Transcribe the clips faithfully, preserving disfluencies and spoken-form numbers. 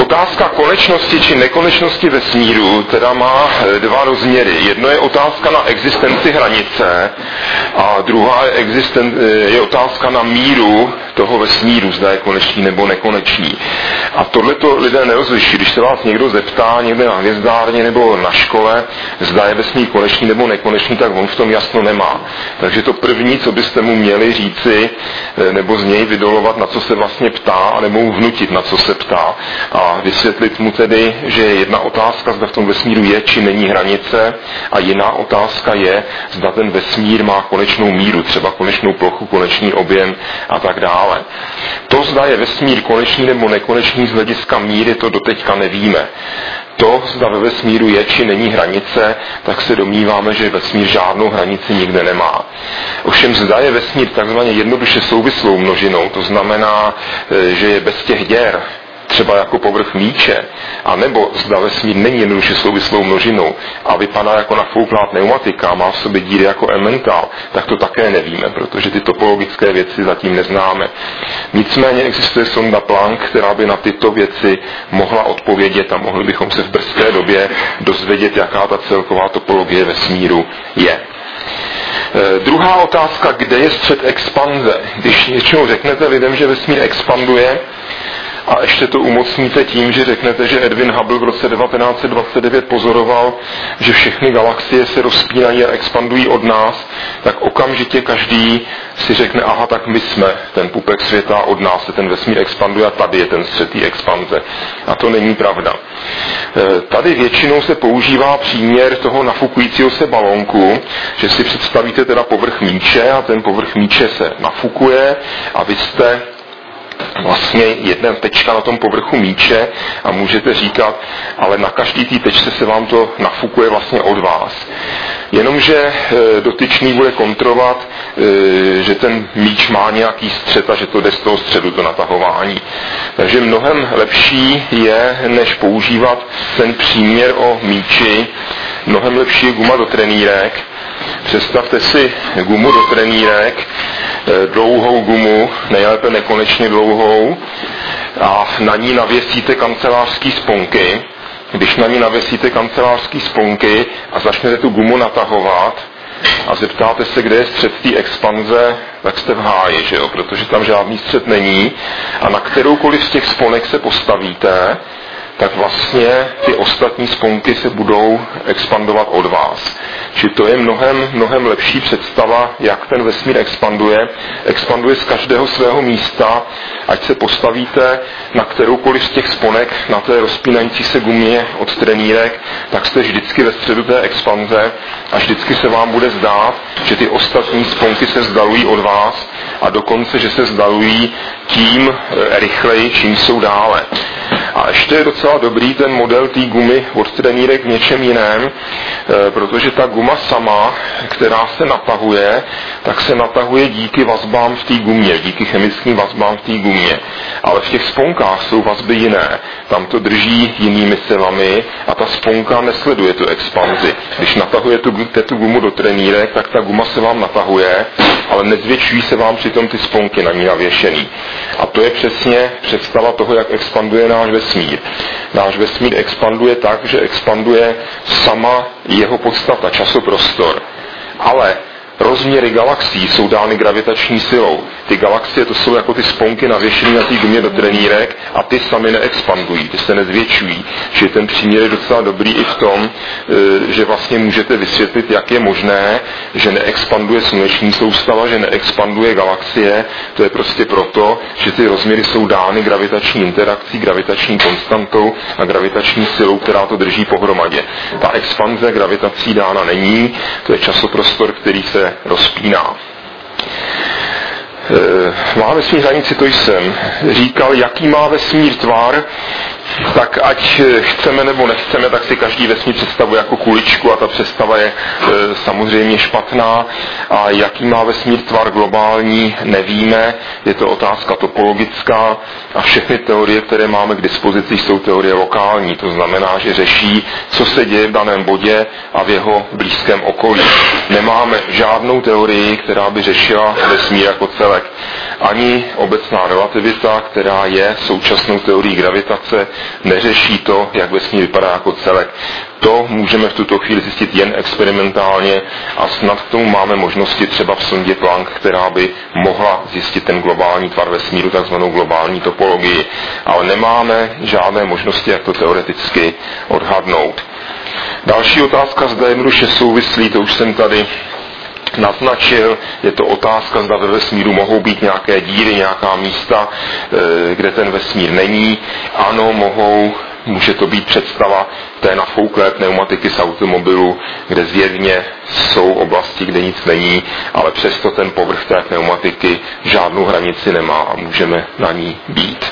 Otázka konečnosti či nekonečnosti vesmíru teda má dva rozměry. Jedno je otázka na existenci hranice a druhá je, existen, je otázka na míru toho vesmíru, zda je konečný nebo nekonečný. A tohleto lidé nerozliší. Když se vás někdo zeptá někde na hvězdárně nebo na škole, zda je vesmír konečný nebo nekonečný, tak on v tom jasno nemá. Takže to první, co byste mu měli říci, nebo z něj vydolovat, na co se vlastně ptá, nebo mu vnutit, na co se ptá. A vysvětlit mu tedy, že jedna otázka, zda v tom vesmíru je, či není hranice, a jiná otázka je, zda ten vesmír má konečnou míru, třeba konečnou plochu, konečný objem a tak dále. To, zda je vesmír konečný nebo nekonečný z hlediska míry, to doteďka nevíme. To, zda ve vesmíru je, či není hranice, tak se domníváme, že vesmír žádnou hranici nikde nemá. Ovšem zda je vesmír takzvaně jednoduše souvislou množinou, to znamená, že je bez těch děr, třeba jako povrch míče, a nebo zda vesmír není jednoduše souvislou množinou a vypadá jako nafouklá pneumatika, má v sobě díry jako emmental, tak to také nevíme, protože ty topologické věci zatím neznáme. Nicméně existuje sonda Planck, která by na tyto věci mohla odpovědět a mohli bychom se v brzké době dozvědět, jaká ta celková topologie vesmíru je. E, druhá otázka, kde je střed expanze? Když něčemu řeknete lidem, že vesmír expanduje, a ještě to umocníte tím, že řeknete, že Edwin Hubble v roce devatenáct set dvacet devět pozoroval, že všechny galaxie se rozpínají a expandují od nás, tak okamžitě každý si řekne, aha, tak my jsme ten pupek světa, od nás se ten vesmír expanduje a tady je ten střed té expanze. A to není pravda. Tady většinou se používá příměr toho nafukujícího se balónku, že si představíte teda povrch míče a ten povrch míče se nafukuje a vy jste vlastně jedna tečka na tom povrchu míče a můžete říkat, ale na každý té tečce se vám to nafukuje vlastně od vás. Jenomže dotyčný bude kontrolovat, že ten míč má nějaký střed a že to jde z toho středu, to natahování. Takže mnohem lepší je, než používat ten příměr o míči, mnohem lepší je guma do trenýrek. Představte si gumu do trenýrek, dlouhou gumu, nejlépe nekonečně dlouhou, a na ní navěsíte kancelářský sponky. Když na ní navěsíte kancelářský sponky a začnete tu gumu natahovat a zeptáte se, kde je střed té expanze, tak jste v háji, že jo? Protože tam žádný střed není a na kteroukoliv z těch sponek se postavíte, tak vlastně ty ostatní sponky se budou expandovat od vás. Či to je mnohem, mnohem lepší představa, jak ten vesmír expanduje. Expanduje z každého svého místa, ať se postavíte na kteroukoliv z těch sponek, na té rozpínající se gumě od trenýrek, tak jste vždycky ve středu té expanze a vždycky se vám bude zdát, že ty ostatní sponky se vzdalují od vás a dokonce, že se vzdalují tím rychleji, čím jsou dále. A ještě je docela dobrý ten model té gumy od trenýrek v něčem jiném, protože ta guma sama, která se natahuje, tak se natahuje díky vazbám v té gumě, díky chemickým vazbám v té gumě. Ale v těch sponkách jsou vazby jiné. Tam to drží jinými silami a ta sponka nesleduje tu expanzi. Když natahujete tu, tu gumu do trenýrek, tak ta guma se vám natahuje, ale nezvětšují se vám přitom ty sponky na ní navěšený. A to je přesně představa toho, jak expanduje náš vesmír. Náš vesmír expanduje tak, že expanduje sama jeho podstata, časoprostor. Ale rozměry galaxií jsou dány gravitační silou. Ty galaxie to jsou jako ty sponky navěšené na té gumě do trenýrek a ty sami neexpandují, ty se nezvětšují. Čili ten příměr je docela dobrý i v tom, že vlastně můžete vysvětlit, jak je možné, že neexpanduje sluneční soustava, že neexpanduje galaxie. To je prostě proto, že ty rozměry jsou dány gravitační interakcí, gravitační konstantou a gravitační silou, která to drží pohromadě. Ta expanze gravitací dána není, to je časoprostor, který se rozpíná. Má vesmír hranici, to jsem říkal, jaký má vesmír tvar, tak ať chceme nebo nechceme, tak si každý vesmír představuje jako kuličku a ta představa je e, samozřejmě špatná. A jaký má vesmír tvar globální, nevíme, je to otázka topologická a všechny teorie, které máme k dispozici, jsou teorie lokální. To znamená, že řeší, co se děje v daném bodě a v jeho blízkém okolí. Nemáme žádnou teorii, která by řešila vesmír jako celek. Ani obecná relativita, která je současnou teorií gravitace, neřeší to, jak vesmír vypadá jako celek. To můžeme v tuto chvíli zjistit jen experimentálně a snad k tomu máme možnosti třeba v sondě Planck, která by mohla zjistit ten globální tvar vesmíru, takzvanou globální topologii. Ale nemáme žádné možnosti, jak to teoreticky odhadnout. Další otázka zde jednoduše souvislí, to už jsem tady naznačil, je to otázka, zda ve vesmíru mohou být nějaké díry, nějaká místa, kde ten vesmír není. Ano, mohou, může to být představa té nafouklé pneumatiky z automobilu, kde zjevně jsou oblasti, kde nic není, ale přesto ten povrch té pneumatiky žádnou hranici nemá a můžeme na ní být.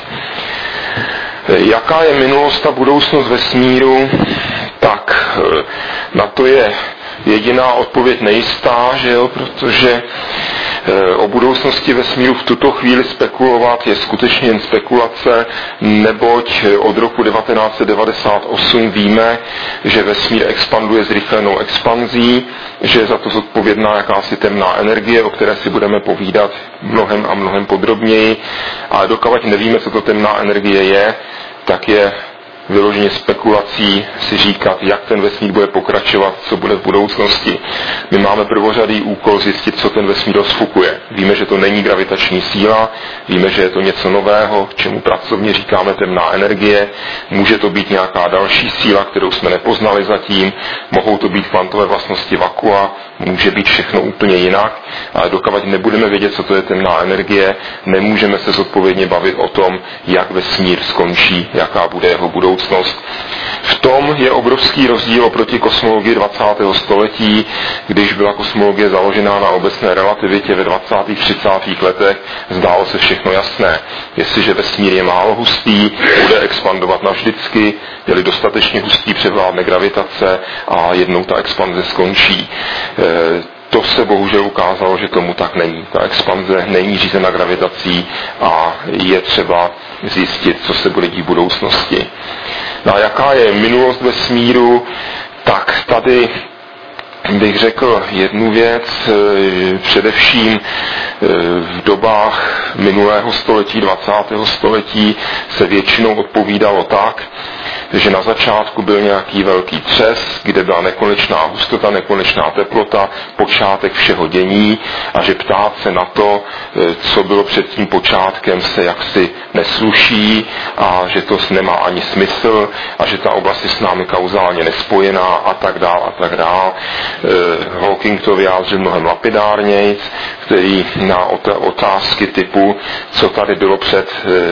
Jaká je minulost a budoucnost vesmíru? Tak na to je jediná odpověď nejistá, že jo, protože o budoucnosti vesmíru v tuto chvíli spekulovat je skutečně jen spekulace, neboť od roku devatenáct set devadesát osm víme, že vesmír expanduje zrychlenou expanzí, že je za to zodpovědná jakási temná energie, o které si budeme povídat mnohem a mnohem podrobněji, ale dokud nevíme, co to temná energie je, tak je vyloženě spekulací si říkat, jak ten vesmír bude pokračovat, co bude v budoucnosti. My máme prvořadý úkol zjistit, co ten vesmír rozfukuje. Víme, že to není gravitační síla, víme, že je to něco nového, čemu pracovně říkáme temná energie. Může to být nějaká další síla, kterou jsme nepoznali zatím, mohou to být kvantové vlastnosti vakua, může být všechno úplně jinak, ale dokud nebudeme vědět, co to je temná energie, nemůžeme se zodpovědně bavit o tom, jak vesmír skončí, jaká bude jeho budoucnost. V tom je obrovský rozdíl oproti kosmologii dvacátého století, když byla kosmologie založená na obecné relativitě ve dvacátých třicátých letech, zdálo se všechno jasné. Jestliže vesmír je málo hustý, bude expandovat navždycky, je-li dostatečně hustý, převládne gravitace a jednou ta expanze skončí. E, To se bohužel ukázalo, že tomu tak není. Ta expanze není řízena gravitací a je třeba zjistit, co se bude dít v budoucnosti. No a jaká je minulost vesmíru, tak tady bych řekl jednu věc, především v dobách minulého století, dvacátého století se většinou odpovídalo tak, že na začátku byl nějaký velký třes, kde byla nekonečná hustota, nekonečná teplota, počátek všeho dění a že ptát se na to, co bylo před tím počátkem, se jaksi nesluší a že to nemá ani smysl a že ta oblast je s námi kauzálně nespojená a tak dál a tak dál. Hawking to vyjádřil mnohem lapidárnějc, který na otázky typu, co tady bylo před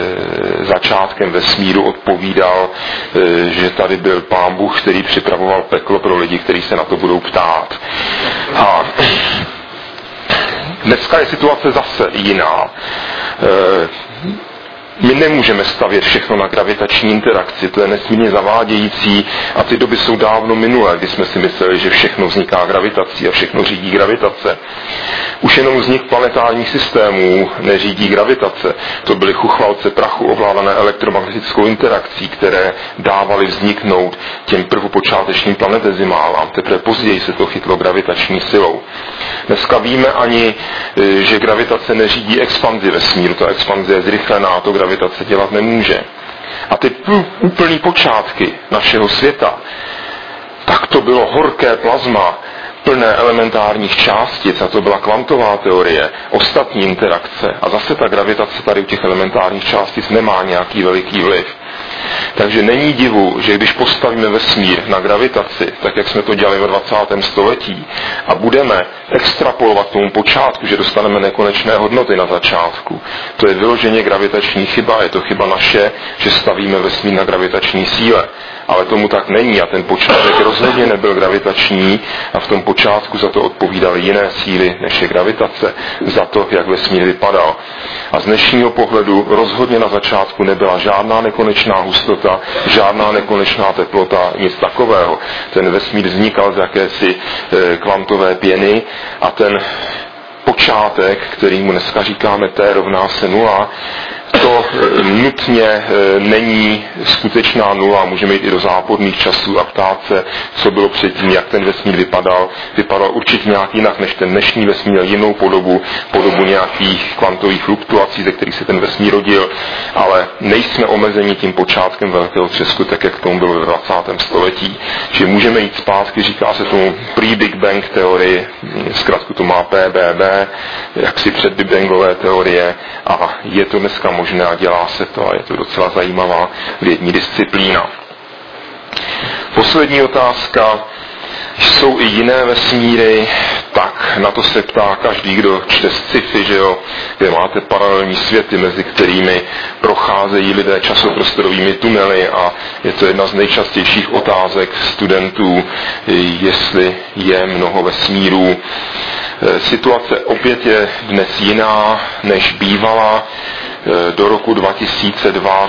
začátkem vesmíru, odpovídal, že tady byl Pán Bůh, který připravoval peklo pro lidi, kteří se na to budou ptát. A dneska je situace zase jiná. My nemůžeme stavět všechno na gravitační interakci, to je nesmírně zavádějící a ty doby jsou dávno minulé, kdy jsme si mysleli, že všechno vzniká gravitací a všechno řídí gravitace. Už jenom vznik planetárních systémů neřídí gravitace. To byly chuchvalce prachu ovládané elektromagnetickou interakcí, které dávaly vzniknout těm prvopočátečním planetezimálám. Teprve později se to chytlo gravitační silou. Dneska víme ani, že gravitace neřídí expanzi vesmíru. Ta expanze je zrychlená, to gravitace dělat nemůže. A ty úplný počátky našeho světa, tak to bylo horké plazma, plné elementárních částic, a to byla kvantová teorie, ostatní interakce. A zase ta gravitace tady u těch elementárních částic nemá nějaký veliký vliv. Takže není divu, že když postavíme vesmír na gravitaci, tak jak jsme to dělali ve dvacátém století, a budeme extrapolovat k tomu počátku, že dostaneme nekonečné hodnoty na začátku, to je vyloženě gravitační chyba, je to chyba naše, že stavíme vesmír na gravitační síle. Ale tomu tak není a ten počátek rozhodně nebyl gravitační a v tom počátku za to odpovídaly jiné síly, než je gravitace, za to, jak vesmír vypadal. A z dnešního pohledu rozhodně na začátku nebyla žádná nekonečná hustota, žádná nekonečná teplota, nic takového. Ten vesmír vznikal z jakési e, kvantové pěny a ten počátek, kterýmu dneska říkáme T rovná se nula, to nutně není skutečná nula, můžeme jít i do záporných časů a ptát se, co bylo předtím, jak ten vesmír vypadal. Vypadal určitě nějak jinak než ten dnešní vesmír, jinou podobu, podobu nějakých kvantových fluktuací, ze kterých se ten vesmír rodil, ale nejsme omezeni tím počátkem velkého třesku, tak jak tomu bylo ve dvacátém století. Že můžeme jít zpátky, říká se tomu pre-Big Bang teorie, zkrátku to má P B B, jaksi před Big Bangové teorie, a je to dneska možné a dělá se to a je to docela zajímavá vědní disciplína. Poslední otázka. Jsou i jiné vesmíry, tak na to se ptá každý, kdo čte sci-fi, že jo, kde máte paralelní světy, mezi kterými procházejí lidé časoprostorovými tunely, a je to jedna z nejčastějších otázek studentů, jestli je mnoho vesmírů. Situace opět je dnes jiná, než bývala. Do roku dva tisíce dva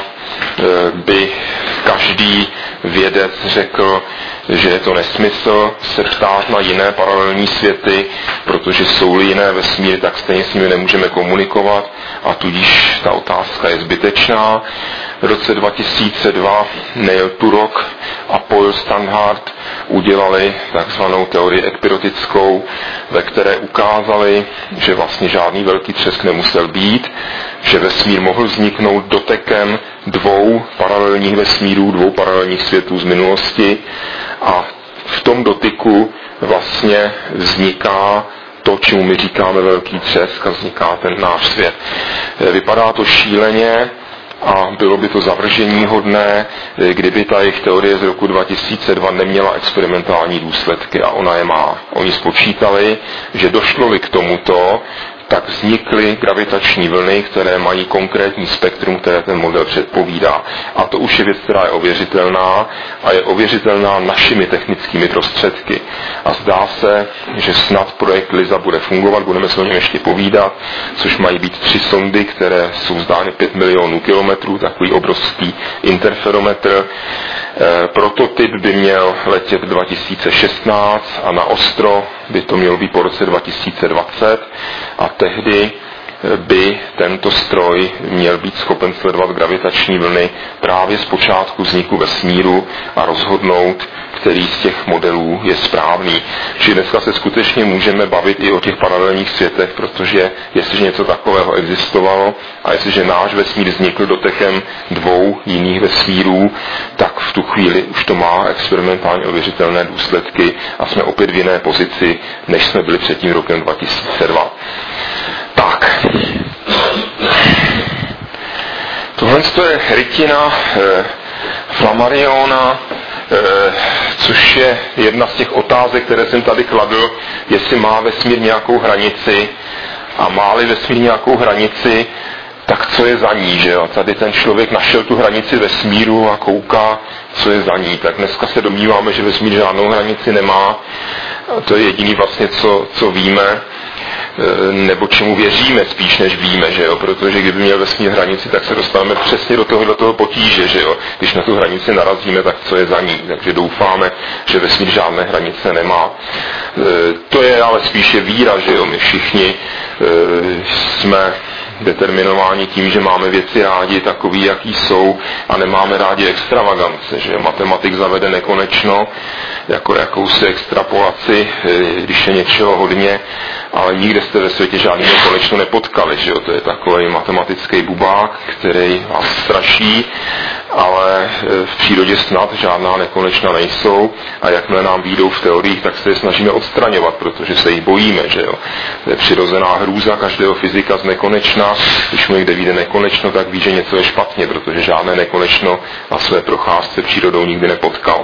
by každý vědec řekl, že je to nesmysl se ptát na jiné paralelní světy, protože jsou-li jiné vesmíry, tak stejně s nimi nemůžeme komunikovat a tudíž ta otázka je zbytečná. V roce dva tisíce dva Neil Turok a Paul Stannard udělali takzvanou teorii ekpirotickou, ve které ukázali, že vlastně žádný velký třesk nemusel být, že vesmír mohl vzniknout dotekem dvou paralelních vesmírů, dvou paralelních světů z minulosti, a v tom dotyku vlastně vzniká to, čemu my říkáme velký třesk, a vzniká ten náš svět. Vypadá to šíleně a bylo by to zavrženíhodné, kdyby ta jejich teorie z roku dva tisíce dva neměla experimentální důsledky, a ona je má. Oni spočítali, že došlo-li k tomuto, tak vznikly gravitační vlny, které mají konkrétní spektrum, které ten model předpovídá. A to už je věc, která je ověřitelná a je ověřitelná našimi technickými prostředky. A zdá se, že snad projekt LISA bude fungovat, budeme se o něm ještě povídat, což mají být tři sondy, které jsou zdány pět milionů kilometrů, takový obrovský interferometr. E, prototyp by měl letět dva tisíce šestnáct a na ostro by to mělo být po roce dva tisíce dvacet, a tehdy by tento stroj měl být schopen sledovat gravitační vlny právě z počátku vzniku vesmíru a rozhodnout, který z těch modelů je správný. Čili dneska se skutečně můžeme bavit i o těch paralelních světech, protože jestliže něco takového existovalo a jestliže náš vesmír vznikl dotekem dvou jiných vesmírů, tak v tu chvíli už to má experimentálně ověřitelné důsledky a jsme opět v jiné pozici, než jsme byli před tím rokem dva tisíce dva. Tak. Tohle je rytina eh, Flammariona, eh, což je jedna z těch otázek, které jsem tady kladl, jestli má vesmír nějakou hranici, a má-li vesmír nějakou hranici, tak co je za ní, že jo? Tady ten člověk našel tu hranici vesmíru a kouká, co je za ní. Tak dneska se domníváme, že vesmír žádnou hranici nemá. A to je jediný vlastně, co, co víme, nebo čemu věříme spíš, než víme, že jo? Protože kdyby měl vesmír hranici, tak se dostaneme přesně do toho, do toho potíže, že jo? Když na tu hranici narazíme, tak co je za ní. Takže doufáme, že vesmír žádné hranice nemá. E, to je ale spíše víra, že jo? My všichni e, jsme determinováni tím, že máme věci rádi takový, jaký jsou, a nemáme rádi extravagance, že matematik zavede nekonečno, jako jakousi extrapolaci, když je něčeho hodně, ale nikde jste ve světě žádný nekonečno nepotkali, že jo? To je takový matematický bubák, který vás straší, ale v přírodě snad žádná nekonečna nejsou, a jakmile nám výjdou v teoriích, tak se je snažíme odstraňovat, protože se jich bojíme, že jo? To je přirozená hrůza každého fyzika z nekonečna. Když mu někde vyjde nekonečno, tak ví, že něco je špatně, protože žádné nekonečno na své procházce přírodou nikdy nepotkal.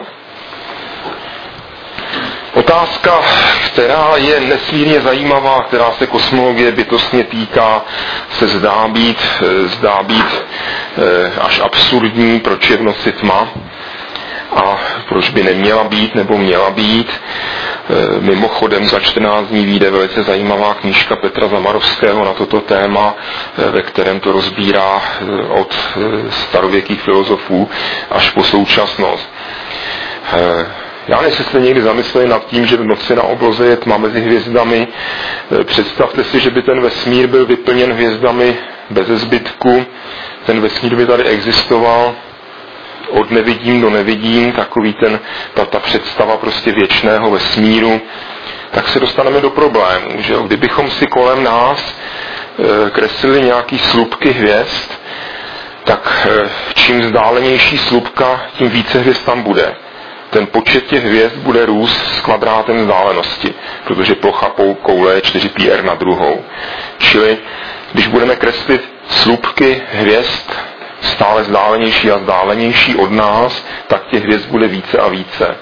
Otázka, která je nesmírně zajímavá, která se kosmologie bytostně týká, se zdá být, zdá být až absurdní, proč je v noci tma a proč by neměla být nebo měla být. Mimochodem za čtrnáct dní vyjde velice zajímavá knížka Petra Zamarovského na toto téma, ve kterém to rozbírá od starověkých filozofů až po současnost. Já nevím, jestli jste někdy zamysleli nad tím, že v noci na obloze je tma mezi hvězdami. Představte si, že by ten vesmír byl vyplněn hvězdami bez zbytku. Ten vesmír by tady existoval od nevidím do nevidím, takový ten, ta, ta představa prostě věčného vesmíru. Tak se dostaneme do problémů, že jo? Kdybychom si kolem nás e, kreslili nějaký slupky hvězd, tak e, čím vzdálenější slupka, tím více hvězd tam bude. Ten počet těch hvězd bude růst s kvadrátem vzdálenosti, protože plocha koule je čtyři pi er na druhou. Čili když budeme kreslit slupky hvězd stále vzdálenější a vzdálenější od nás, tak těch hvězd bude více a více.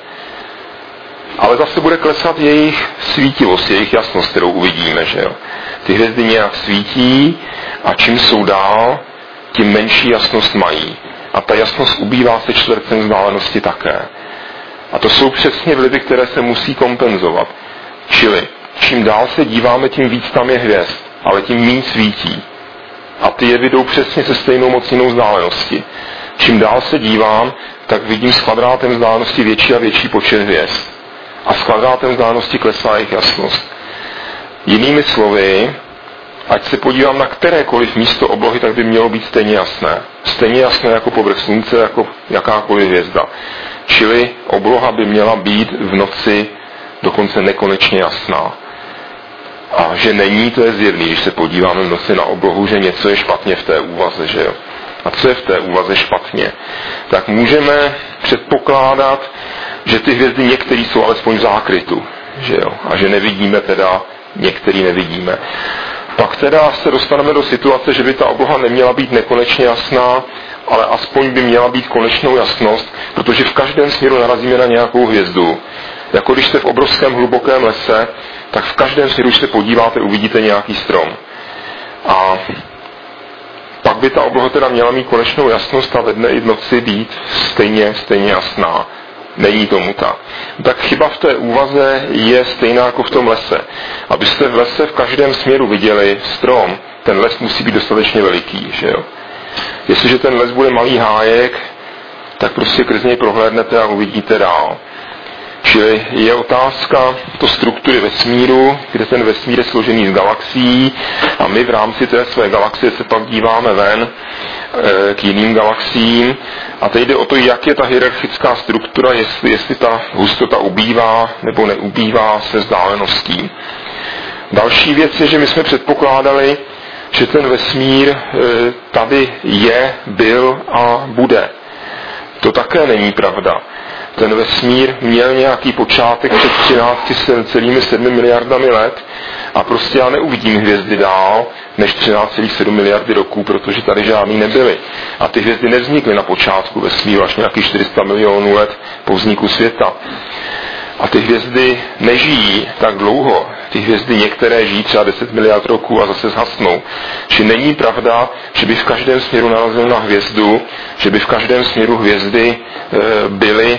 Ale zase bude klesat jejich svítivost, jejich jasnost, kterou uvidíme, že jo. Ty hvězdy nějak svítí a čím jsou dál, tím menší jasnost mají. A ta jasnost ubývá se čtvrtcem vzdálenosti také. A to jsou přesně vlivy, které se musí kompenzovat. Čili čím dál se díváme, tím víc tam je hvězd, ale tím méně svítí. A ty je jdou přesně se stejnou mocninou vzdálenosti. Čím dál se dívám, tak vidím s kvadrátem vzdálenosti větší a větší počet hvězd. A s kvadrátem vzdálenosti klesá jejich jasnost. Jinými slovy, ať se podívám na kterékoliv místo oblohy, tak by mělo být stejně jasné. Stejně jasné jako povrch slunce, jako jakákoliv hvězda. Čili obloha by měla být v noci dokonce nekonečně jasná. A že není, to je zjevný, když se podíváme v noci na oblohu, že něco je špatně v té úvaze, že jo. A co je v té úvaze špatně? Tak můžeme předpokládat, že ty hvězdy některý jsou alespoň v zákrytu, že jo. A že nevidíme teda, některý nevidíme. Pak teda se dostaneme do situace, že by ta obloha neměla být nekonečně jasná, ale aspoň by měla být konečnou jasnost, protože v každém směru narazíme na nějakou hvězdu. Jako když jste v obrovském hlubokém lese, tak v každém směru, když se podíváte, uvidíte nějaký strom. A pak by ta obloha teda měla mít konečnou jasnost a ve dne i v noci být stejně, stejně jasná. Není tomu tak. Tak chyba v té úvaze je stejná jako v tom lese. Abyste v lese v každém směru viděli strom, ten les musí být dostatečně veliký, že jo. Jestliže ten les bude malý hájek, tak prostě krz něj prohlédnete a uvidíte dál. Čili je otázka to struktury vesmíru, kde ten vesmír je složený z galaxií a my v rámci té své galaxie se pak díváme ven e, k jiným galaxiím a teď jde o to, jak je ta hierarchická struktura, jestli, jestli ta hustota ubývá nebo neubývá se vzdáleností. Další věc je, že my jsme předpokládali, že ten vesmír e, tady je, byl a bude. To také není pravda. Ten vesmír měl nějaký počátek před třinácti celá sedmi miliardami let a prostě já neuvidím hvězdy dál než třináct celá sedm miliardy roků, protože tady žádný nebyly. A ty hvězdy nevznikly na počátku vesmíru až nějakých čtyři sta milionů let po vzniku světa. A ty hvězdy nežijí tak dlouho. Ty hvězdy některé žijí třeba deset miliard roků a zase zhasnou. Či není pravda, že by v každém směru narazil na hvězdu, že by v každém směru hvězdy e, byly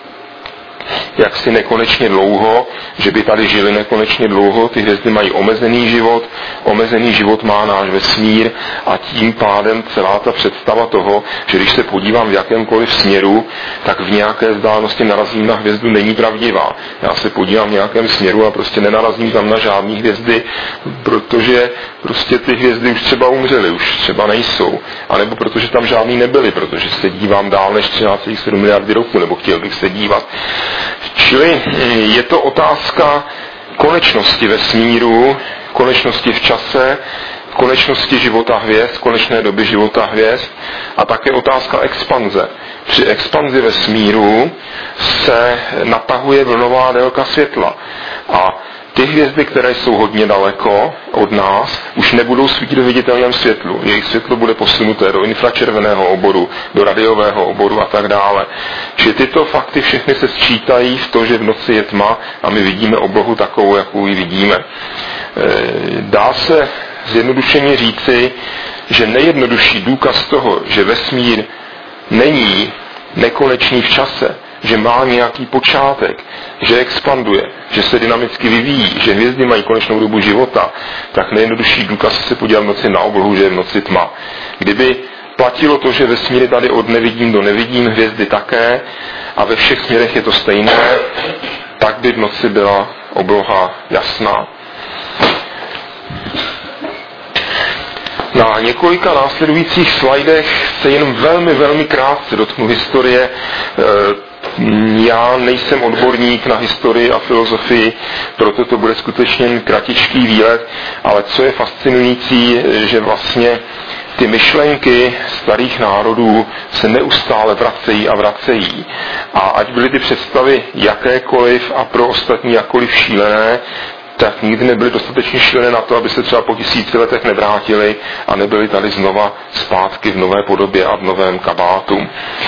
jaksi nekonečně dlouho, že by tady žili nekonečně dlouho, ty hvězdy mají omezený život, omezený život má náš vesmír a tím pádem celá ta představa toho, že když se podívám v jakémkoliv směru, tak v nějaké vzdálenosti narazím na hvězdu, není pravdivá. Já se podívám v nějakém směru a prostě nenarazím tam na žádný hvězdy, protože prostě ty hvězdy už třeba umřely, už třeba nejsou. A nebo protože tam žádný nebyly, protože se dívám dál než třináct celá sedm miliardy roku, nebo chtěl bych se dívat. Čili je to otázka konečnosti vesmíru, konečnosti v čase, konečnosti života hvězd, konečné doby života hvězd a také otázka expanze. Při expanzi vesmíru se natahuje vlnová délka světla a ty hvězdy, které jsou hodně daleko od nás, už nebudou svítit v viditelném světlu. Jejich světlo bude posunuté do infračerveného oboru, do radiového oboru a tak dále. Čili tyto fakty všechny se sčítají v to, že v noci je tma a my vidíme oblohu takovou, jakou ji vidíme. Dá se zjednodušeně říci, že nejjednodušší důkaz toho, že vesmír není nekonečný v čase, že má nějaký počátek, že expanduje, že se dynamicky vyvíjí, že hvězdy mají konečnou dobu života, tak nejjednodušší důkaz se podívat v noci na oblohu, že je v noci tma. Kdyby platilo to, že vesmír je tady od nevidím do nevidím, hvězdy také, a ve všech směrech je to stejné, tak by v noci byla obloha jasná. Na několika následujících slajdech se jenom velmi, velmi krátce dotknu historie. Já nejsem odborník na historii a filozofii, proto to bude skutečně kratičký výlet, ale co je fascinující, že vlastně ty myšlenky starých národů se neustále vracejí a vracejí. A ať byly ty představy jakékoliv a pro ostatní jakkoliv šílené, tak nikdy nebyly dostatečně šílené na to, aby se třeba po tisíci letech nevrátili a nebyli tady znova zpátky v nové podobě a v novém kabátu.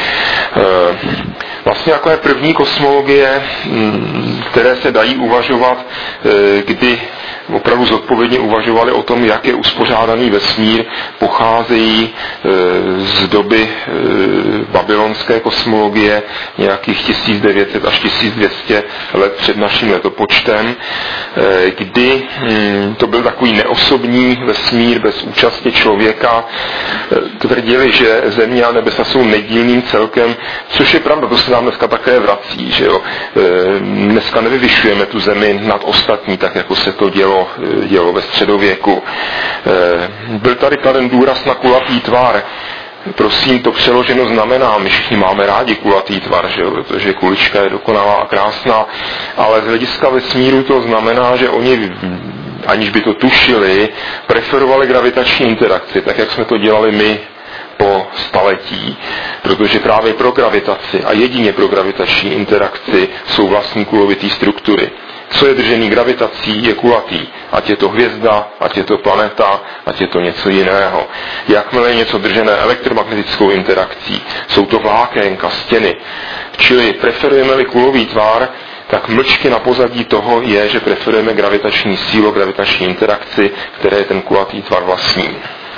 Vlastně jako je první kosmologie, které se dají uvažovat, kdy opravdu zodpovědně uvažovali o tom, jak je uspořádaný vesmír, pocházejí z doby babylonské kosmologie nějakých tisíc devět set až tisíc dvě stě let před naším letopočtem, kdy to byl takový neosobní vesmír bez účasti člověka. Tvrdili, že země a nebesa jsou nedílným celkem, což je pravda, to se nám dneska také vrací, že jo. Dneska nevyvyšujeme tu zemi nad ostatní, tak jako se to dělo, dělo ve středověku. Byl tady kladen důraz na kulatý tvar. Prosím, to přeloženo znamená, my všichni máme rádi kulatý tvar, že jo, protože kulička je dokonalá a krásná, ale z hlediska vesmíru to znamená, že oni, aniž by to tušili, preferovali gravitační interakci, tak jak jsme to dělali my po staletí, protože právě pro gravitaci a jedině pro gravitační interakci jsou vlastní kulovitý struktury. Co je držený gravitací, je kulatý. Ať je to hvězda, ať je to planeta, ať je to něco jiného. Jakmile je něco držené elektromagnetickou interakcí, jsou to vlákénka, stěny. Čili preferujeme-li kulový tvar, tak mlčky na pozadí toho je, že preferujeme gravitační sílu, gravitační interakci, které je ten kulatý tvar vlastní.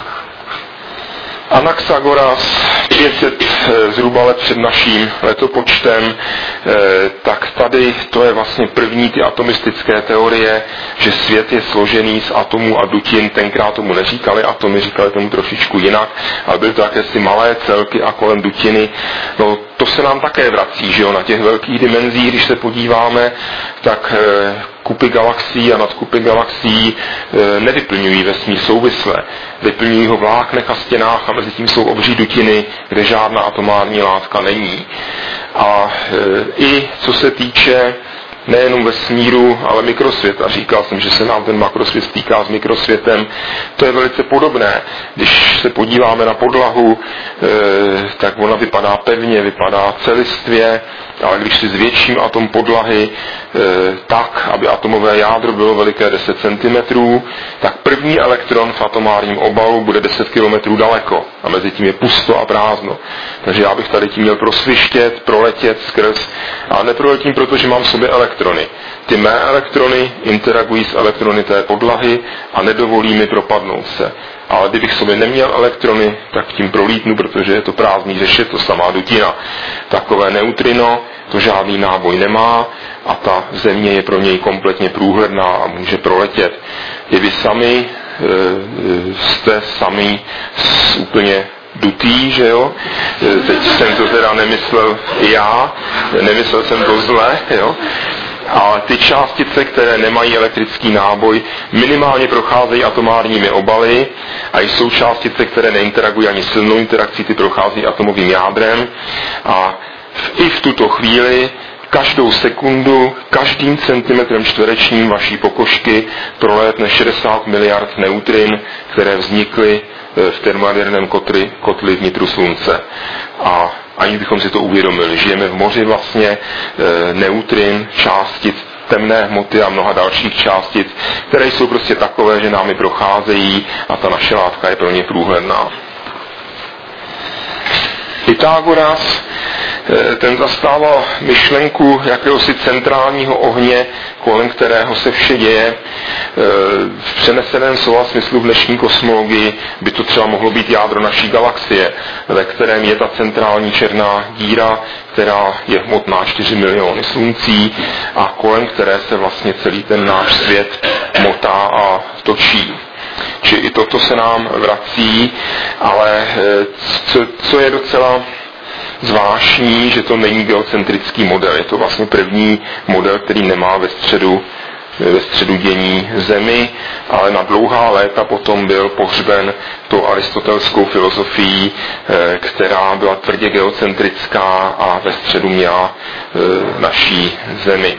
Anaxagoras pět set zhruba let před naším letopočtem, tak tady to je vlastně první ty atomistické teorie, že svět je složený z atomů a dutin. Tenkrát tomu neříkali atomy, říkali tomu trošičku jinak, ale byly to jakési malé celky a kolem dutiny. No, to se nám také vrací, že jo, na těch velkých dimenzích, když se podíváme, tak kupy galaxií a nadkupy galaxií nevyplňují vesmír souvisle. Vyplňují ho v vláknech a stěnách a mezi tím jsou obří dutiny, kde žádná atomární látka není. A i co se týče nejenom vesmíru, ale mikrosvěta. Říkal jsem, že se nám ten makrosvět stýká s mikrosvětem. To je velice podobné. Když se podíváme na podlahu, tak ona vypadá pevně, vypadá celistvě, ale když si zvětším atom podlahy tak, aby atomové jádro bylo veliké deset centimetrů, tak první elektron v atomárním obalu bude deset kilometrů daleko a mezi tím je pusto a prázdno. Takže já bych tady tím měl prosvištět, proletět skrz, a neproletím, protože mám v sobě elektrony. Ty mé elektrony interagují s elektrony té podlahy a nedovolí mi propadnout se. Ale kdybych sobě neměl elektrony, tak tím prolítnu, protože je to prázdný řešet, to samá dutina. Takové neutrino, to žádný náboj nemá a ta země je pro něj kompletně průhledná a může proletět. I vy sami e, jste sami úplně dutý, že jo? Teď jsem to teda nemyslel já, nemyslel jsem to zle, jo? A ty částice, které nemají elektrický náboj, minimálně procházejí atomárními obaly a jsou částice, které neinteragují ani silnou interakcí, ty procházejí atomovým jádrem a i v tuto chvíli každou sekundu, každým centimetrem čtverečním vaší pokožky prolétne šedesát miliard neutrin, které vznikly v termojaderném kotli, kotli vnitru Slunce. A ani bychom si to uvědomili. Žijeme v moři vlastně e, neutrin, částic, temné hmoty a mnoha dalších částic, které jsou prostě takové, že námi procházejí a ta naše látka je pro ně průhledná. Pythagoras, ten zastával myšlenku jakéhosi centrálního ohně, kolem kterého se vše děje. V přeneseném slova smyslu v dnešní kosmologii by to třeba mohlo být jádro naší galaxie, ve kterém je ta centrální černá díra, která je hmotná čtyři miliony sluncí a kolem které se vlastně celý ten náš svět motá a točí. Či i toto se nám vrací, ale co, co je docela zvláštní, že to není geocentrický model. Je to vlastně první model, který nemá ve středu ve středu dění Zemi, ale na dlouhá léta potom byl pohřben tou aristotelskou filozofií, která byla tvrdě geocentrická a ve středu měla naší Zemi.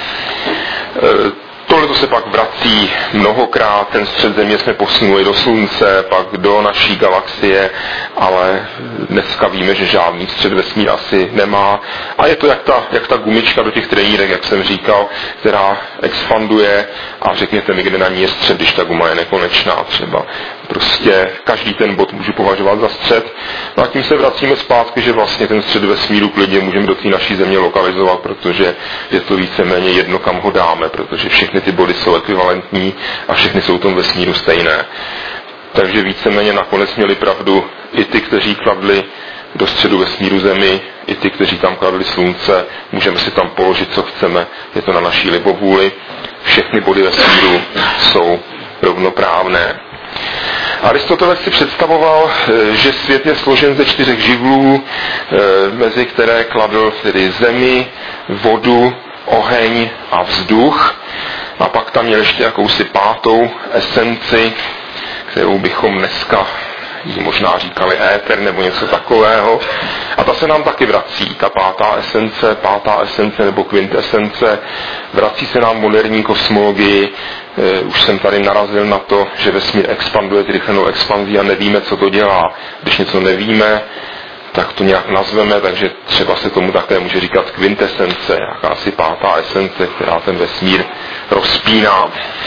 Tohle to se pak vrací mnohokrát, ten střed Země jsme posunuli do Slunce, pak do naší galaxie, ale dneska víme, že žádný střed vesmír asi nemá. A je to jak ta, jak ta gumička do těch trenírek, jak jsem říkal, která expanduje a řekněte mi, kde na ní je střed, když ta guma je nekonečná třeba. Prostě každý ten bod můžu považovat za střed. No a tím se vracíme zpátky, že vlastně ten střed vesmíru klidně můžeme do té naší Země lokalizovat, protože je to víceméně jedno, kam ho dáme, protože všechny ty body jsou ekvivalentní a všechny jsou v tom vesmíru stejné. Takže víceméně nakonec měli pravdu i ty, kteří kladli do středu vesmíru Zemi, i ty, kteří tam kladli Slunce, můžeme si tam položit, co chceme, je to na naší libovůli. Všechny body vesmíru jsou rovnoprávné. Aristoteles si představoval, že svět je složen ze čtyřech živlů, mezi které kladl tedy zemi, vodu, oheň a vzduch. A pak tam měl ještě jakousi pátou esenci, kterou bychom dneska jí možná říkali éter nebo něco takového. A ta se nám taky vrací, ta pátá esence, pátá esence nebo kvintesence, vrací se nám moderní kosmologii. E, už jsem tady narazil na to, že vesmír expanduje zrychlenou expanzí a nevíme, co to dělá. Když něco nevíme, tak to nějak nazveme, takže třeba se tomu také může říkat kvintesence, jakási pátá esence, která ten vesmír rozpíná.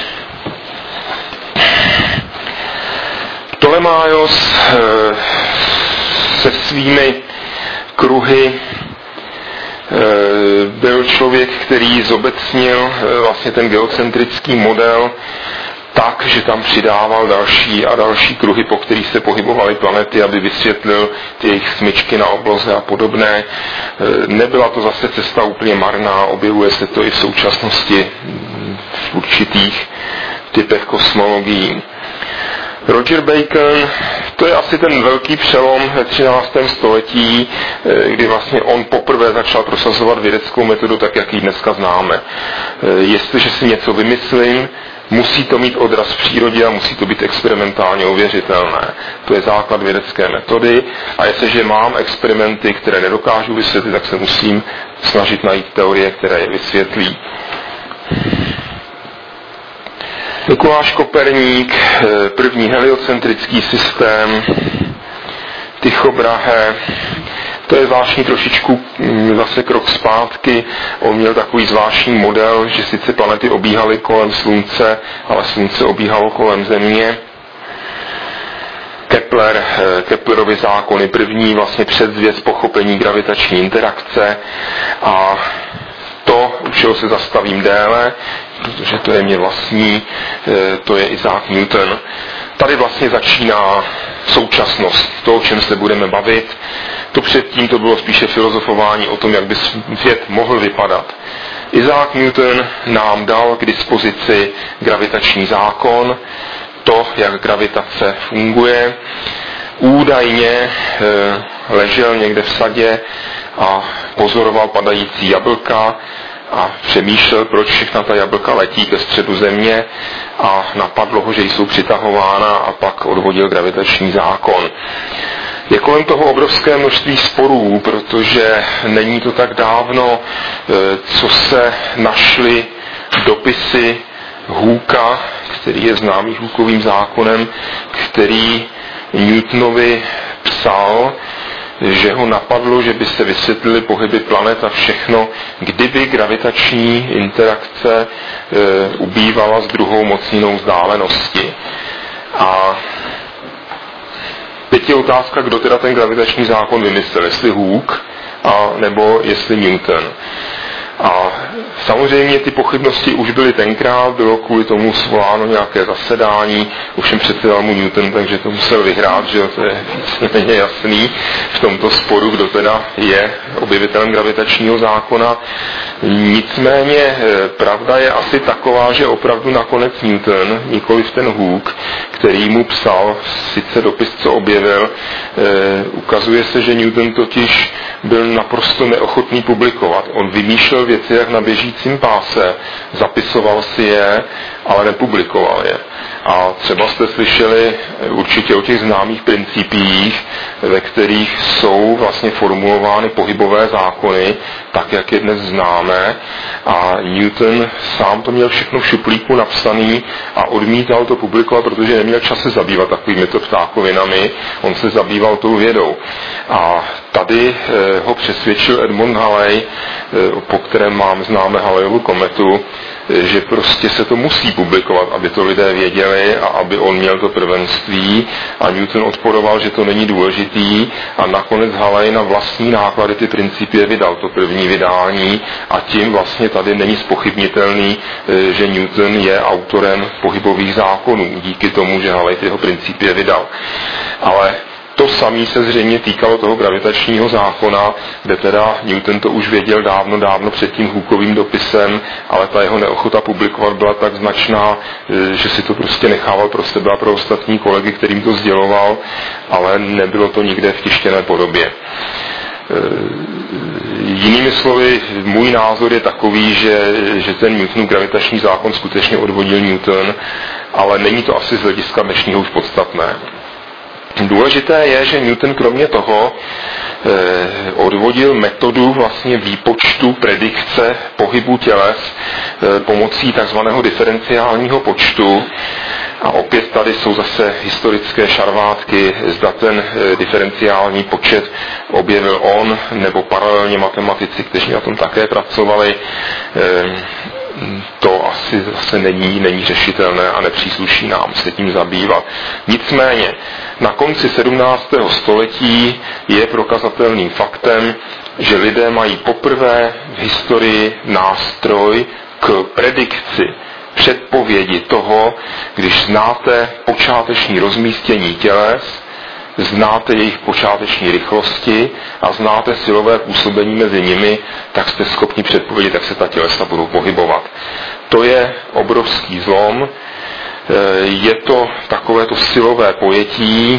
Ptolemaios se svými kruhy byl člověk, který zobecnil vlastně ten geocentrický model tak, že tam přidával další a další kruhy, po kterých se pohybovaly planety, aby vysvětlil ty jejich smyčky na obloze a podobné. Nebyla to zase cesta úplně marná, objevuje se to i v současnosti v určitých typech kosmologií. Roger Bacon, to je asi ten velký přelom ve třináctém století, kdy vlastně on poprvé začal prosazovat vědeckou metodu tak, jak ji dneska známe. Jestliže si něco vymyslím, musí to mít odraz v přírodě a musí to být experimentálně ověřitelné. To je základ vědecké metody a jestliže mám experimenty, které nedokážu vysvětlit, tak se musím snažit najít teorie, které je vysvětlí. Mikuláš Koperník, první heliocentrický systém, Tycho Brahe, to je zvláštní trošičku zase krok zpátky. On měl takový zvláštní model, že sice planety obíhaly kolem Slunce, ale Slunce obíhalo kolem Země. Kepler, Keplerovy zákony, první vlastně předzvěst pochopení gravitační interakce a to, u čeho se zastavím déle, protože to je mě vlastní, to je Isaac Newton. Tady vlastně začíná současnost, to, o čem se budeme bavit. To předtím to bylo spíše filozofování o tom, jak by svět mohl vypadat. Isaac Newton nám dal k dispozici gravitační zákon, to, jak gravitace funguje. Údajně ležel někde v sadě a pozoroval padající jablka a přemýšlel, proč všechna ta jablka letí ke středu Země a napadlo ho, že jsou přitahována a pak odvodil gravitační zákon. Je kolem toho obrovské množství sporů, protože není to tak dávno, co se našly dopisy Hooka, který je známý Hookovým zákonem, který Newtonovi psal, že ho napadlo, že by se vysvětlily pohyby planet a všechno, kdyby gravitační interakce e, ubývala s druhou mocninou vzdálenosti. A teď je otázka, kdo teda ten gravitační zákon vymyslel, jestli Hooke a nebo jestli Newton. A samozřejmě ty pochybnosti už byly tenkrát, bylo kvůli tomu svoláno nějaké zasedání, ovšem předsedal mu Newton, takže to musel vyhrát, že to je víceméně jasný v tomto sporu, kdo teda je objevitelem gravitačního zákona. Nicméně pravda je asi taková, že opravdu nakonec Newton, nikoliv ten Hooke, který mu psal sice dopis, co objevil, eh, ukazuje se, že Newton totiž byl naprosto neochotný publikovat. On vymýšlel věci jak na běžícím páse, zapisoval si je, ale nepublikoval je. A třeba jste slyšeli určitě o těch známých principiích, ve kterých jsou vlastně formulovány pohybové zákony, tak jak je dnes známe. A Newton sám to měl všechno v šuplíku napsaný a odmítal to publikovat, protože neměl čas se zabývat takovými to ptákovinami, on se zabýval tou vědou. A tady ho přesvědčil Edmund Halley, po kterém mám známe Halleyovu kometu, že prostě se to musí publikovat, aby to lidé věděli a aby on měl to prvenství, a Newton odporoval, že to není důležitý, a nakonec Halley na vlastní náklady ty principy vydal, to první vydání, a tím vlastně tady není zpochybnitelný, že Newton je autorem pohybových zákonů díky tomu, že Halley tyho principy vydal. Ale to samé se zřejmě týkalo toho gravitačního zákona, kde teda Newton to už věděl dávno, dávno před tím Hookeovým dopisem, ale ta jeho neochota publikovat byla tak značná, že si to prostě nechával pro sebe a pro ostatní kolegy, kterým to sděloval, ale nebylo to nikde v tištěné podobě. Jinými slovy, můj názor je takový, že, že ten Newtonův gravitační zákon skutečně odvodil Newton, ale není to asi z hlediska dnešního už podstatné. Důležité je, že Newton kromě toho eh, odvodil metodu vlastně výpočtu predikce pohybu těles eh, pomocí takzvaného diferenciálního počtu. A opět tady jsou zase historické šarvátky, zda ten eh, diferenciální počet objevil on, nebo paralelně matematici, kteří na tom také pracovali. Eh, to asi zase není, není řešitelné a nepřísluší nám se tím zabývat. Nicméně, na konci sedmnáctého století je prokazatelným faktem, že lidé mají poprvé v historii nástroj k predikci, předpovědi toho, když znáte počáteční rozmístění těles, znáte jejich počáteční rychlosti a znáte silové působení mezi nimi, tak jste schopni předpovědět, jak se ta tělesa budou pohybovat. To je obrovský zlom. Je to takovéto silové pojetí,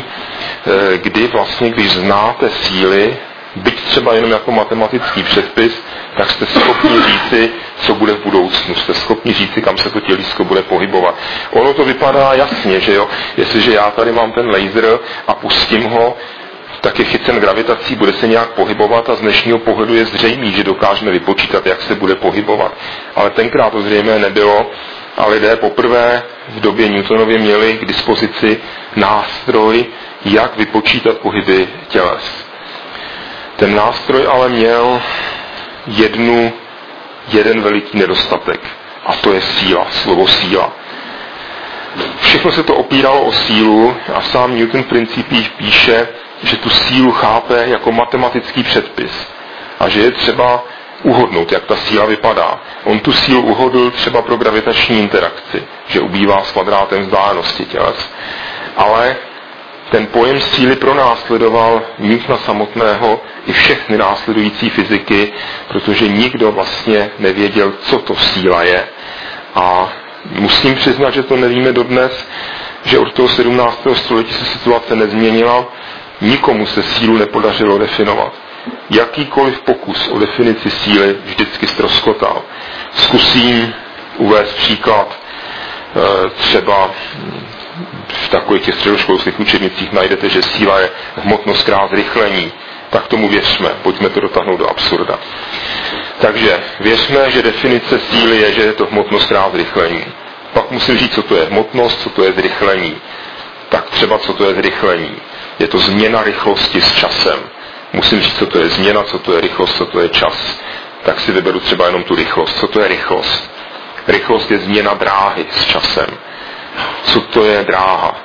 kdy vlastně, když znáte síly, byť třeba jenom jako matematický předpis, tak jste schopni říci, co bude v budoucnu. Jste schopni říci, kam se to tělísko bude pohybovat. Ono to vypadá jasně, že jo. Jestliže já tady mám ten laser a pustím ho, tak je chycen gravitací, bude se nějak pohybovat, a z dnešního pohledu je zřejmý, že dokážeme vypočítat, jak se bude pohybovat. Ale tenkrát to zřejmě nebylo a lidé poprvé v době Newtonově měli k dispozici nástroj, jak vypočítat pohyby těles. Ten nástroj ale měl jednu, jeden veliký nedostatek, a to je síla, slovo síla. Všechno se to opíralo o sílu a sám Newton v principích píše, že tu sílu chápe jako matematický předpis a že je třeba uhodnout, jak ta síla vypadá. On tu sílu uhodl třeba pro gravitační interakci, že ubývá s kvadrátem vzdálenosti těles. Ale ten pojem síly pronásledoval Newtona samotného i všechny následující fyziky, protože nikdo vlastně nevěděl, co to síla je. A musím přiznat, že to nevíme dodnes, že od toho sedmnáctého století se situace nezměnila, nikomu se sílu nepodařilo definovat. Jakýkoliv pokus o definici síly vždycky ztroskotal. Zkusím uvést příklad. Třeba v takových těch středoškolských učebnicích najdete, že síla je hmotnost krát zrychlení. Tak tomu věřme, pojďme to dotáhnout do absurda. Takže věřme, že definice síly je, že je to hmotnost krát zrychlení. Pak musím říct, co to je hmotnost, co to je zrychlení. Tak třeba, co to je zrychlení. Je to změna rychlosti s časem. Musím říct, co to je změna, co to je rychlost, co to je čas. Tak si vyberu třeba jenom tu rychlost. Co to je rychlost? Rychlost je změna dráhy s časem. Co to je dráha?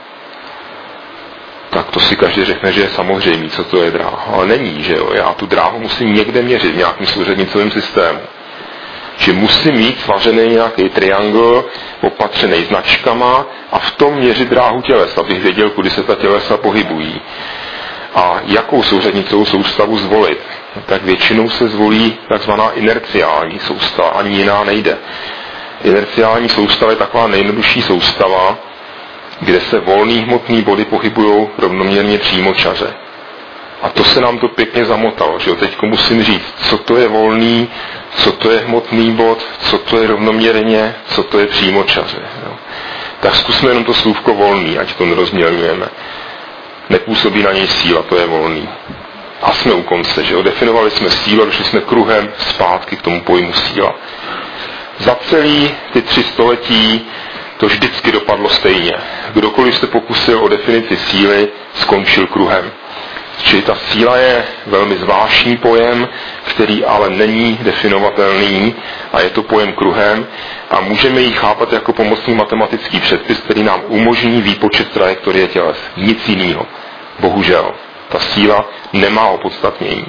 Tak to si každý řekne, že je samozřejmé, co to je dráha. Ale není, že jo? Já tu dráhu musím někde měřit v nějakém služebnicovém systému. Že musím mít svařený nějaký triangl, opatřený značkama a v tom měřit dráhu těles, abych věděl, kudy se ta tělesa pohybují. A jakou souřadnicovou soustavu zvolit? Tak většinou se zvolí takzvaná inerciální soustava, ani jiná nejde. Inerciální soustava je taková nejjednodušší soustava, kde se volný hmotný body pohybují rovnoměrně přímočaře. A to se nám to pěkně zamotalo, že jo? Teď musím říct, co to je volný, co to je hmotný bod, co to je rovnoměrně, co to je přímočaře. Jo? Tak zkusme jenom to slůvko volný, ať to nerozmělňujeme. Nepůsobí na něj síla, to je volný. A jsme u konce, že jo? Definovali jsme sílu, došli jsme kruhem zpátky k tomu pojmu síla. Za celý ty tři století to vždycky dopadlo stejně. Kdokoliv se pokusil o definici síly, skončil kruhem. Čili ta síla je velmi zvláštní pojem, který ale není definovatelný a je to pojem kruhem a můžeme ji chápat jako pomocný matematický předpis, který nám umožní výpočet trajektorie těles. Nic jiného. Bohužel. Ta síla nemá opodstatnění.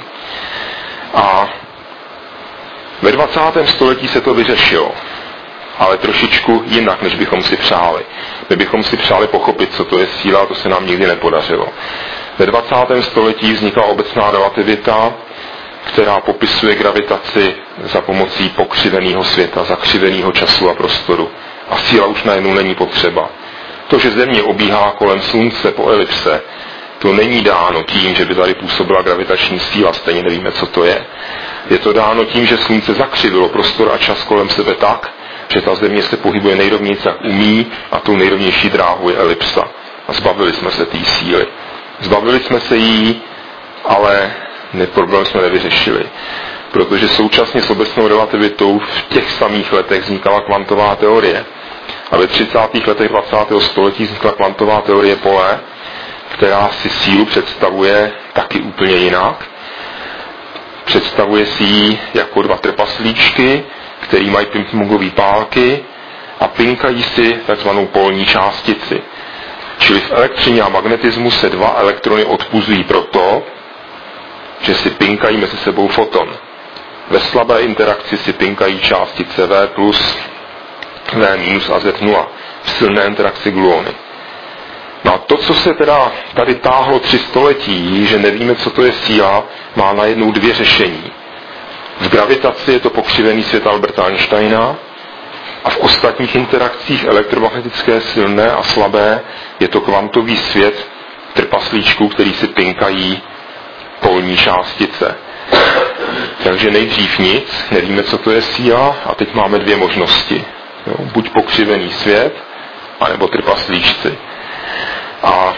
A ve dvacátém století se to vyřešilo. Ale trošičku jinak, než bychom si přáli. My bychom si přáli pochopit, co to je síla, a to se nám nikdy nepodařilo. Ve dvacátém století vznikla obecná relativita, která popisuje gravitaci za pomocí pokřiveného světa, zakřiveného času a prostoru. A síla už najednou není potřeba. To, že Země obíhá kolem Slunce po elipse, to není dáno tím, že by tady působila gravitační síla, stejně nevíme, co to je. Je to dáno tím, že Slunce zakřivilo prostor a čas kolem sebe tak, že ta Země se pohybuje nejrovněji, jak umí, a tou nejrovnější dráhu je elipsa. A zbavili jsme se té síly. Zbavili jsme se jí, ale ne, problém jsme nevyřešili. Protože současně s obecnou relativitou v těch samých letech vznikala kvantová teorie. A ve třicátých letech dvacátého století vznikla kvantová teorie pole, která si sílu představuje taky úplně jinak. Představuje si ji jako dva trpaslíčky, který mají pingpongové pálky a pinkají si takzvanou polní částici. Čili v elektřině a magnetismu se dva elektrony odpuzují proto, že si pinkají mezi sebou foton. Ve slabé interakci si pinkají částice V plus, V minus a Z nula. V silné interakci gluony. No a to, co se teda tady táhlo tři století, že nevíme, co to je síla, má najednou dvě řešení. V gravitaci je to pokřivený svět Alberta Einsteina a v ostatních interakcích elektromagnetické silné a slabé je to kvantový svět trpaslíčků, který si pinkají polní částice. Takže nejdřív nic, nevíme, co to je síla, a teď máme dvě možnosti. Jo, buď pokřivený svět, anebo trpaslíčci. A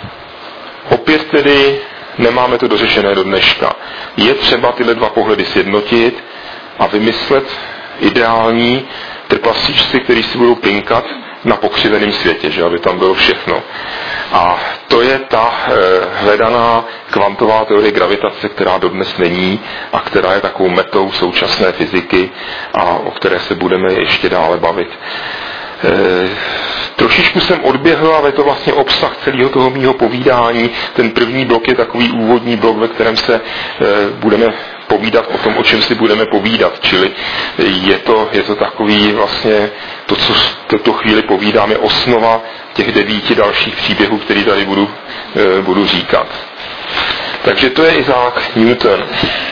opět tedy nemáme to dořešené do dneška. Je třeba tyhle dva pohledy sjednotit a vymyslet ideální trpaslíčci, který si budou pinkat na pokřiveném světě, že aby tam bylo všechno. A to je ta e, hledaná kvantová teorie gravitace, která dodnes není a která je takovou metou současné fyziky a o které se budeme ještě dále bavit. E, trošičku jsem odběhl, ale je to vlastně obsah celého toho mýho povídání. Ten první blok je takový úvodní blok, ve kterém se e, budeme povídat o tom, o čem si budeme povídat. Čili je to, je to takový vlastně, to, co v této chvíli povídám, je osnova těch devíti dalších příběhů, který tady budu, e, budu říkat. Takže to je Isaac Newton.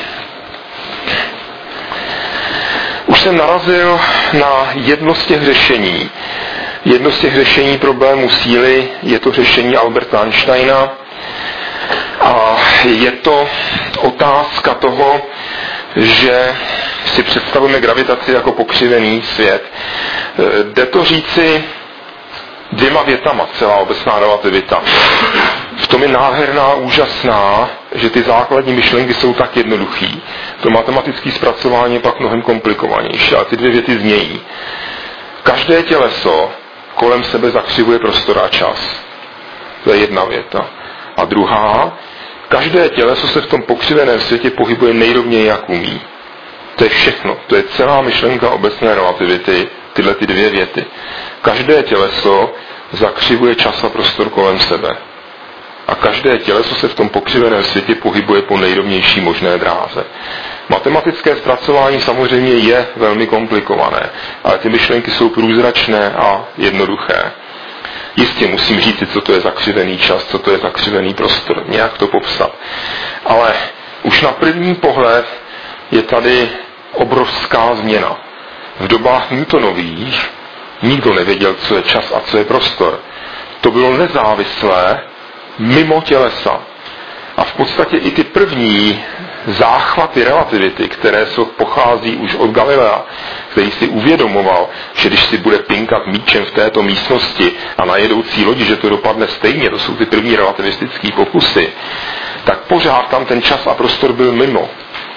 Už jsem narazil na jedno z těch řešení. Jedno z těch řešení problému síly je to řešení Alberta Einsteina a je to otázka toho, že si představujeme gravitaci jako pokřivený svět. Jde to říci dvěma větama, celá obecná relativita. V tom je nádherná, úžasná, že ty základní myšlenky jsou tak jednoduchý. To matematické zpracování je pak mnohem komplikovanější, ale ty dvě věty znějí. Každé těleso kolem sebe zakřivuje prostor a čas. To je jedna věta. A druhá, každé těleso se v tom pokřiveném světě pohybuje nejrovněji, jak umí. To je všechno. To je celá myšlenka obecné relativity, tyhle ty dvě věty. Každé těleso zakřivuje čas a prostor kolem sebe. A každé těleso se v tom pokřiveném světě pohybuje po nejrovnější možné dráze. Matematické zpracování samozřejmě je velmi komplikované, ale ty myšlenky jsou průzračné a jednoduché. Jistě musím říct, co to je zakřivený čas, co to je zakřivený prostor, nějak to popsat. Ale už na první pohled je tady obrovská změna. V dobách Newtonových nikdo nevěděl, co je čas a co je prostor. To bylo nezávislé, mimo tělesa. A v podstatě i ty první záchvaty relativity, které se pochází už od Galilea, který si uvědomoval, že když si bude pinkat míčem v této místnosti a na jedoucí lodi, že to dopadne stejně, to jsou ty první relativistické pokusy, tak pořád tam ten čas a prostor byl mimo.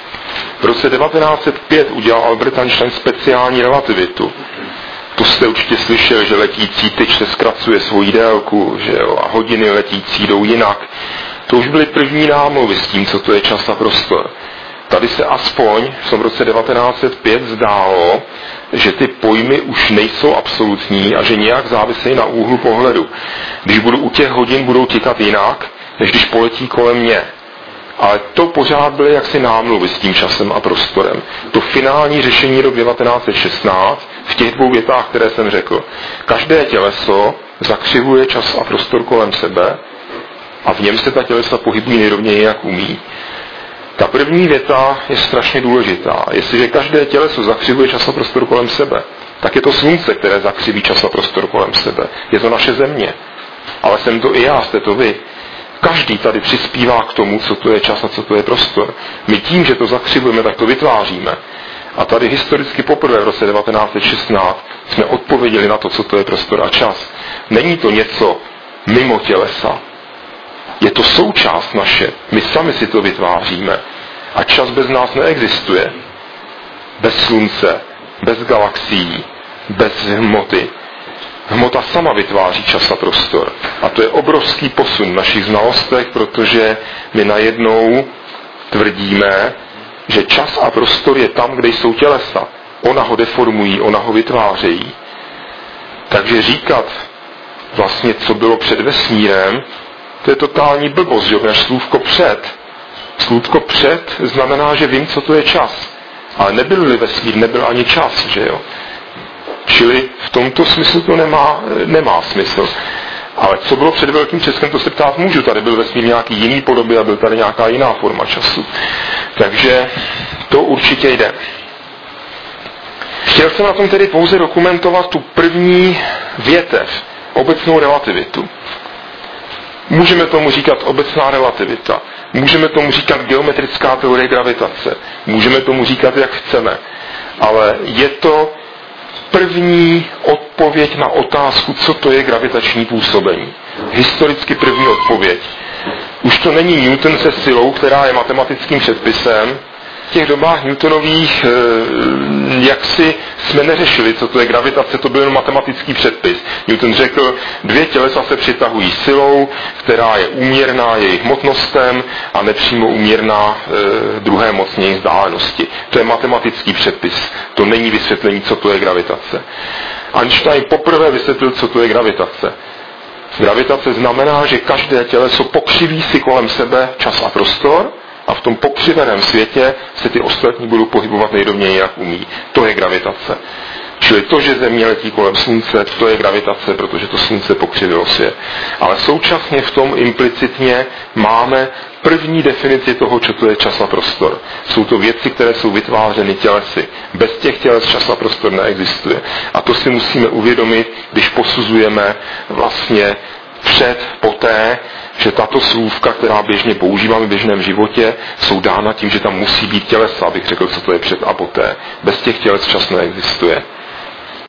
V roce devatenáct set pět udělal Albert Einstein speciální relativitu. To jste určitě slyšel, že letící tyč se zkracuje svoji délku, že jo, a hodiny letící jdou jinak. To už byly první námluvy s tím, co to je čas a prostor. Tady se aspoň v tom roce devatenáct set pět zdálo, že ty pojmy už nejsou absolutní a že nějak závisejí na úhlu pohledu. Když budu u těch hodin, budou tikat jinak, než když poletí kolem mě. Ale to pořád byly jaksi námluvy s tím časem a prostorem. To finální řešení rok devatenáct set šestnáct v těch dvou větách, které jsem řekl. Každé těleso zakřivuje čas a prostor kolem sebe a v něm se ta tělesa pohybují nejrovněji, jak umí. Ta první věta je strašně důležitá. Jestliže každé těleso zakřivuje čas a prostor kolem sebe, tak je to slunce, které zakřiví čas a prostor kolem sebe. Je to naše země. Ale jsem to i já, jste to vy. Každý tady přispívá k tomu, co to je čas a co to je prostor. My tím, že to zakřivujeme, tak to vytváříme. A tady historicky poprvé v roce devatenáct set šestnáct jsme odpověděli na to, co to je prostor a čas. Není to něco mimo tělesa. Je to součást naše. My sami si to vytváříme. A čas bez nás neexistuje. Bez slunce, bez galaxií, bez hmoty. Hmota sama vytváří čas a prostor. A to je obrovský posun v našich znalostech, protože my najednou tvrdíme, že čas a prostor je tam, kde jsou tělesa. Ona ho deformují, ona ho vytvářejí. Takže říkat vlastně, co bylo před vesmírem, to je totální blbost, že než slůvko před. Slůvko před znamená, že vím, co to je čas. Ale nebyl-li vesmír, nebyl ani čas, že jo. Čili v tomto smyslu to nemá, nemá smysl. Ale co bylo před Velkým Českem, to se ptát můžu. Tady byl vesmír nějaký jiný podoby a byl tady nějaká jiná forma času. Takže to určitě jde. Chtěl jsem na tom tedy pouze dokumentovat tu první větev, obecnou relativitu. Můžeme tomu říkat obecná relativita. Můžeme tomu říkat geometrická teorie gravitace. Můžeme tomu říkat, jak chceme. Ale je to první odpověď na otázku, co to je gravitační působení. Historicky první odpověď. Už to není Newton se silou, která je matematickým předpisem. V těch dobách Newtonových jaksi jsme neřešili, co to je gravitace, to byl jen matematický předpis. Newton řekl, dvě tělesa se přitahují silou, která je úměrná jejich hmotnostem a nepřímo úměrná e, druhé mocně jejich vzdálenosti. To je matematický předpis. To není vysvětlení, co to je gravitace. Einstein poprvé vysvětlil, co to je gravitace. Gravitace znamená, že každé těleso pokřiví si kolem sebe čas a prostor, a v tom pokřiveném světě se ty ostatní budou pohybovat nejrovněji, jak umí. To je gravitace. Čili to, že Země letí kolem Slunce, to je gravitace, protože to Slunce pokřivilo svět. Ale současně v tom implicitně máme první definici toho, co to je čas a prostor. Jsou to věci, které jsou vytvářeny tělesy. Bez těch těles čas a prostor neexistuje. A to si musíme uvědomit, když posuzujeme vlastně před, poté, že tato slůvka, která běžně používáme v běžném životě, jsou dána tím, že tam musí být tělesa, abych řekl, co to je před a poté. Bez těch těles čas neexistuje.